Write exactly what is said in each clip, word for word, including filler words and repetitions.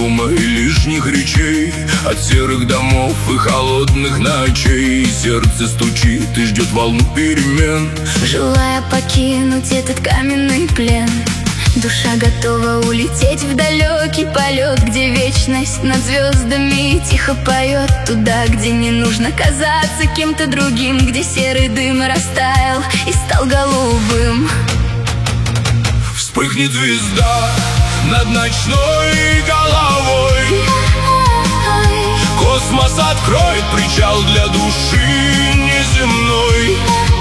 шума и лишних речей, от серых домов и холодных ночей. Сердце стучит и ждет волну перемен, желая покинуть этот каменный плен. Душа готова улететь в далекий полет, где вечность над звездами тихо поет. Туда, где не нужно казаться кем-то другим, где серый дым растаял и стал голубым. Вспыхнет звезда над ночной головой, космос откроет причал для души неземной.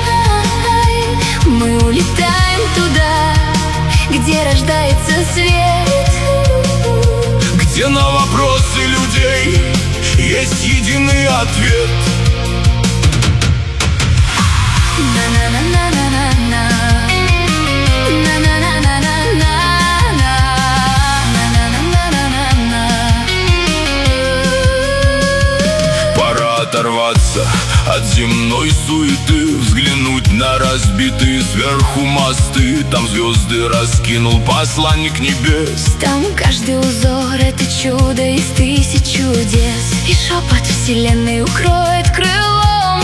Мы улетаем туда, где рождается свет, где на вопросы людей есть единый ответ. Пора оторваться от земной суеты, взглянуть на разбитые сверху мосты. Там звезды раскинул посланник небес, там каждый узор — это чудо из тысяч чудес. И шепот вселенной укроет крылом,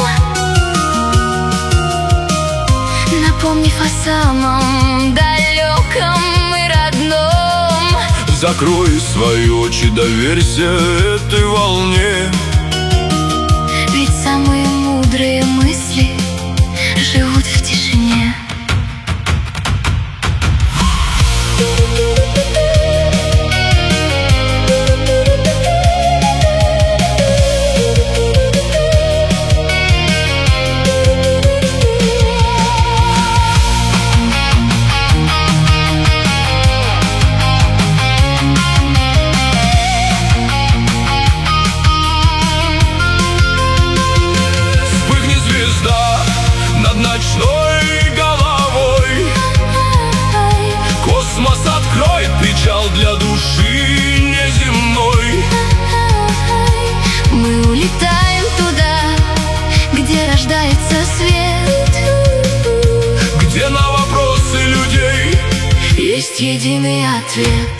напомнив о самом далеком и родном. Закрой свои очи, доверься этой волне, ведь самые мудрые мысли живут в тишине. Ночной головой космос откроет причал для души неземной. Мы улетаем туда, где рождается свет, где на вопросы людей есть единый ответ.